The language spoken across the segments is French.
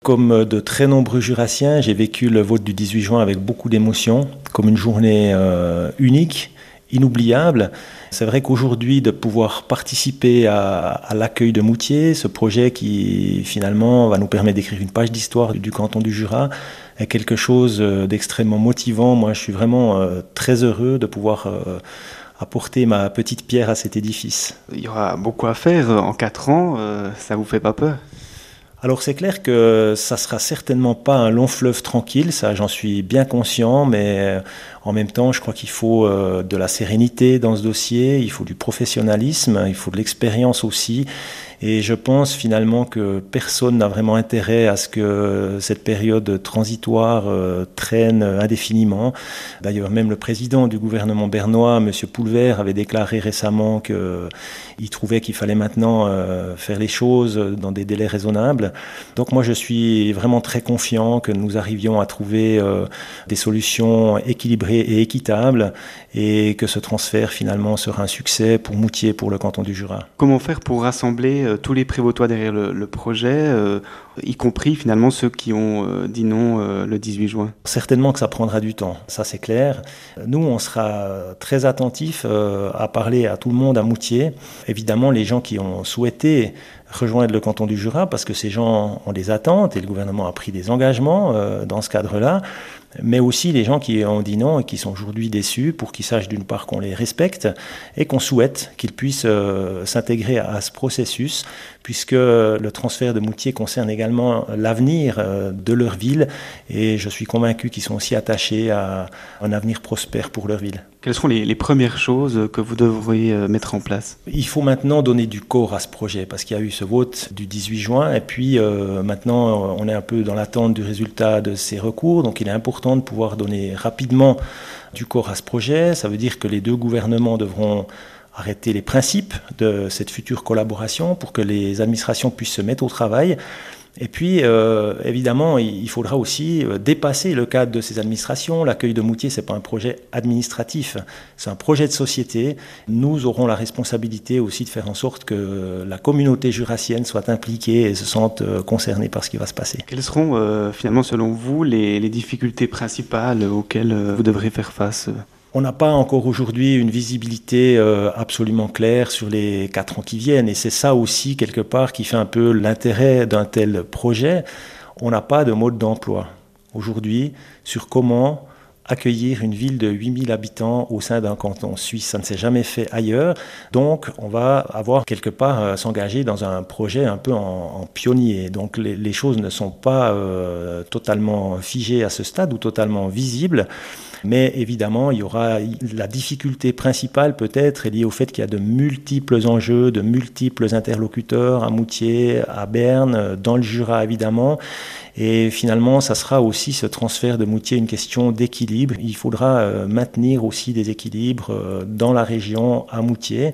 Comme de très nombreux Jurassiens, j'ai vécu le vote du 18 juin avec beaucoup d'émotion, comme une journée unique, inoubliable. C'est vrai qu'aujourd'hui, de pouvoir participer à l'accueil de Moutier, ce projet qui finalement va nous permettre d'écrire une page d'histoire du canton du Jura, est quelque chose d'extrêmement motivant. Moi, je suis vraiment très heureux de pouvoir apporter ma petite pierre à cet édifice. Il y aura beaucoup à faire en 4 ans, ça vous fait pas peur? Alors c'est clair que ça sera certainement pas un long fleuve tranquille, ça j'en suis bien conscient, mais en même temps je crois qu'il faut de la sérénité dans ce dossier, il faut du professionnalisme, il faut de l'expérience aussi, et je pense finalement que personne n'a vraiment intérêt à ce que cette période transitoire traîne indéfiniment. D'ailleurs même le président du gouvernement bernois, M. Poulvert, avait déclaré récemment qu'il trouvait qu'il fallait maintenant faire les choses dans des délais raisonnables. Donc moi je suis vraiment très confiant que nous arrivions à trouver des solutions équilibrées et équitables et que ce transfert finalement sera un succès pour Moutier, pour le canton du Jura. Comment faire pour rassembler tous les Prévôtois derrière le projet, y compris finalement ceux qui ont dit non le 18 juin? Certainement que ça prendra du temps, ça c'est clair. Nous on sera très attentifs à parler à tout le monde à Moutier. Évidemment les gens qui ont souhaité rejoindre le canton du Jura parce que ces gens ont des attentes et le gouvernement a pris des engagements dans ce cadre-là, mais aussi les gens qui ont dit non et qui sont aujourd'hui déçus pour qu'ils sachent d'une part qu'on les respecte et qu'on souhaite qu'ils puissent s'intégrer à ce processus puisque le transfert de Moutier concerne également l'avenir de leur ville et je suis convaincu qu'ils sont aussi attachés à un avenir prospère pour leur ville. Quelles seront les premières choses que vous devriez mettre en place? Il faut maintenant donner du corps à ce projet parce qu'il y a eu ce vote du 18 juin et puis maintenant on est un peu dans l'attente du résultat de ces recours, donc il est important de pouvoir donner rapidement du corps à ce projet. Ça veut dire que les deux gouvernements devront arrêter les principes de cette future collaboration pour que les administrations puissent se mettre au travail. Et puis, évidemment, il faudra aussi dépasser le cadre de ces administrations. L'accueil de Moutier, ce n'est pas un projet administratif, c'est un projet de société. Nous aurons la responsabilité aussi de faire en sorte que la communauté jurassienne soit impliquée et se sente concernée par ce qui va se passer. Quelles seront finalement, selon vous, les difficultés principales auxquelles vous devrez faire face? On n'a pas encore aujourd'hui une visibilité absolument claire sur les 4 ans qui viennent et c'est ça aussi quelque part qui fait un peu l'intérêt d'un tel projet. On n'a pas de mode d'emploi aujourd'hui sur comment accueillir une ville de 8000 habitants au sein d'un canton suisse. Ça ne s'est jamais fait ailleurs. Donc, on va avoir quelque part s'engager dans un projet un peu en pionnier. Donc, les choses ne sont pas totalement figées à ce stade ou totalement visibles. Mais évidemment, il y aura la difficulté principale peut-être est liée au fait qu'il y a de multiples enjeux, de multiples interlocuteurs à Moutier, à Berne, dans le Jura évidemment. Et finalement, ça sera aussi ce transfert de Moutier une question d'équilibre. Il faudra maintenir aussi des équilibres dans la région à Moutier.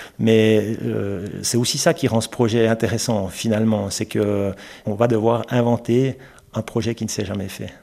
Mais c'est aussi ça qui rend ce projet intéressant finalement, c'est qu'on va devoir inventer un projet qui ne s'est jamais fait.